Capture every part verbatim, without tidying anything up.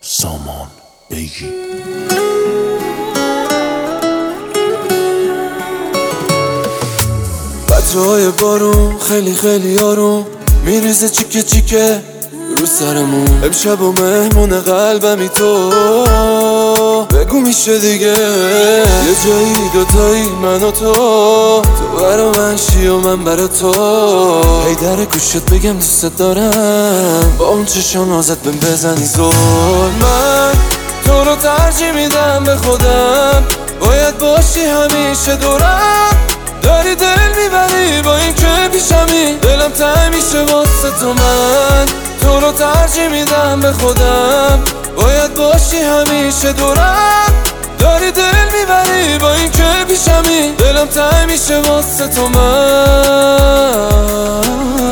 سامان بیگی. قطره‌های بارون خیلی خیلی آروم میریزه چیکه چیکه رو سرمون. امشب و مهمون قلبمی تو، بگو میشه دیگه یه جایی دوتایی من و تو، تو برا من شی و من برا تو. هی در گوشت بگم دوست دارم، با اون چشم ازت بهم بزنی زور. من تو رو ترجیح میدم به خودم، باید باشی همیشه دورم. داری دل میبری با این که پیشمی، دلم تنگ میشه واسه تو. من تو رو ترجیح میدم به خودم، باید باشی همیشه دورم. داری دل میبری با این که پیشمی، دلم تنگ میشه واسه تو. من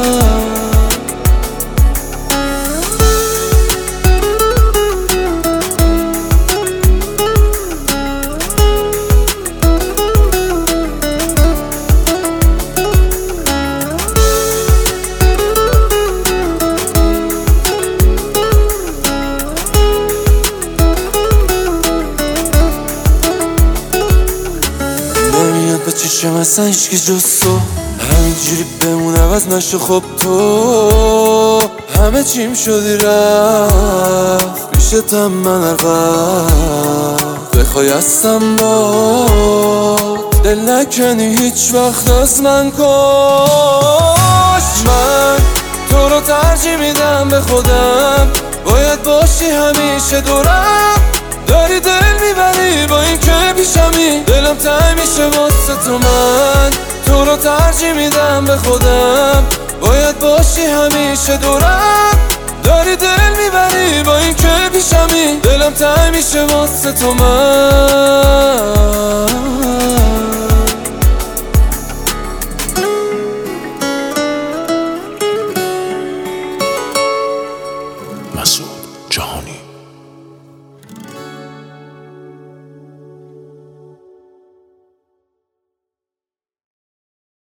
به چشم اصلا هیچکی جز تو، همینجوری بمون عوض نشو. خب تو همه چیم شدی رفت، پیشتم من هر وقت بخوای هستم با دل نکنی هیچ وقت از من کش. من تو رو ترجیح میدم به خودم، باید باشی همیشه دورم. داری دل میبری با این که پیشمی، دلم تنگ میشه واسه تو. من تو رو ترجیح میدم به خودم، باید باشی همیشه دورم. داری دل میبری با این که پیشمی، دلم تنگ میشه واسه تو. من